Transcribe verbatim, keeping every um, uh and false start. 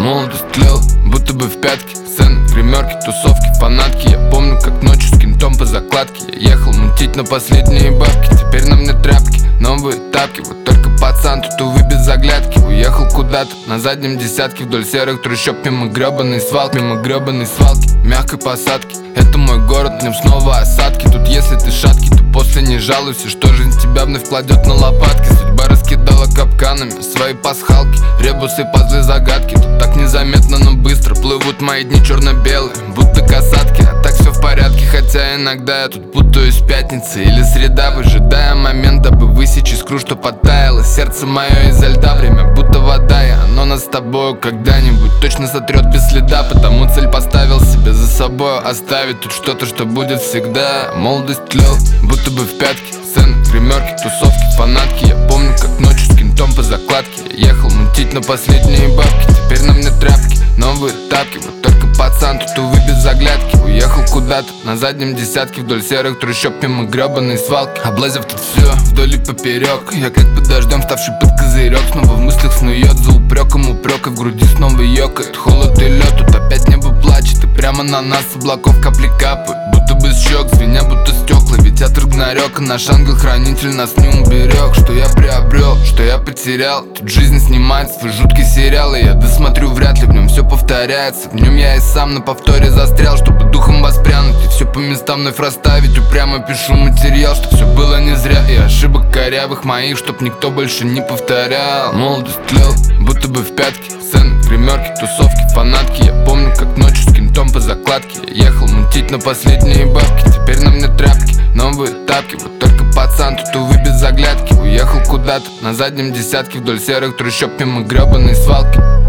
Молодость тлела, будто бы в пятки. Сцены, гримерки, тусовки, фанатки. Я помню, как ночью с кентом по закладке я ехал мутить на последние бабки. Теперь на мне тряпки, новые тапки. Вот только пацан, тут увы без заглядки. Уехал куда-то на заднем десятке вдоль серых трущоб, мимо гребаной свалки, мимо гребаной свалки, мягкой посадки. Это мой город, в нем снова осадки. Тут если ты шаткий, то после не жалуйся, что жизнь тебя вновь кладет на лопатки. Судьба раскидала капканами свои пасхалки, ребусы, пазлы, загадки. Тут так незаметно, но быстро плывут мои дни черно-белые, будто касатки. А так все в порядке, хотя иногда я тут путаюсь. Пятница или среда, выжидая момент, дабы высечь искру, что подтаяло сердце мое изо льда. Время будто вода, и оно нас с тобою когда-нибудь точно сотрет без следа. Потому цель поставил себе за собой оставить тут что-то, что будет всегда. Молодость тлела, будто бы в пятки. Сцены, гримерки, тусовки, фанатки. Я помню, как ночью с кентом по закладке я ехал мутить на последние бабки. Теперь на мне тряпки, новые тапки. Вот только пацан, тут увы без заглядки. Уехал куда-то на заднем десятке вдоль серых трущоб, мимо гребаной свалки. Облазив тут все вдоль и поперек, я как под дождем, ставший под козырек. Снова в мыслях снует за упреком упрек, и в груди снова ёкает холод и лед. Тут опять небо плачет, и прямо на нас с облаков капли капают, будто бы с щек, звеня будто стекла. Ведь ветер гнарек, и наш ангел-хранитель нас не уберег. Что я приобрел, что я потерял. Тут жизнь снимает свой жуткий сериал, и я досмотрю, вряд ли в нем все повторяется. В нем я и сам на повторе застрял, чтобы духом воспрянуть и все по местам вновь расставить. Упрямо пишу материал, что все было не зря, и ошибок корявых моих чтоб никто больше не повторял. Молодость тлела, будто бы в пятки. Сцены, гримерки, тусовки, фанатки. Я помню, как ночью с кентом по закладке я ехал мутить на последние бабки. Теперь на мне тряпки, новые тапки. Вот только пацан, тут увы без заглядки. Уехал куда-то на заднем десятке вдоль серых трущоб, мимо гребаной свалки.